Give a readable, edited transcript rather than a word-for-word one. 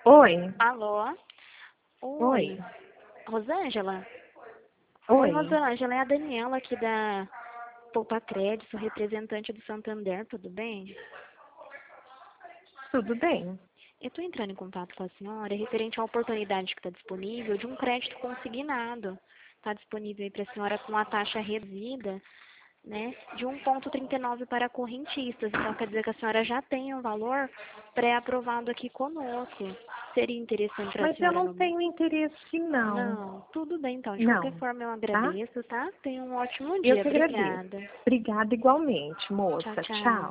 Oi, Alô? oi, Oi. Rosângela? Oi, oi, Rosângela, é a Daniela aqui da Poupa Crédito, sou representante do Santander, tudo bem? tudo bem? Eu estou entrando em contato com a senhora referente à oportunidade que está disponível de um crédito consignado. Está disponível aí para a senhora com a taxa reduzida, né, de 1,39 para correntistas. Então, quer dizer que a senhora já tem um valor pré-aprovado aqui conosco. Seria interessante para a Mas eu senhora não no... tenho interesse, não. Não, tudo bem então. De qualquer Não, forma, eu tá? agradeço, tá? Tenha um ótimo Eu dia. que agradeço. Obrigada. Obrigada igualmente, Tchau, moça. tchau. Tchau.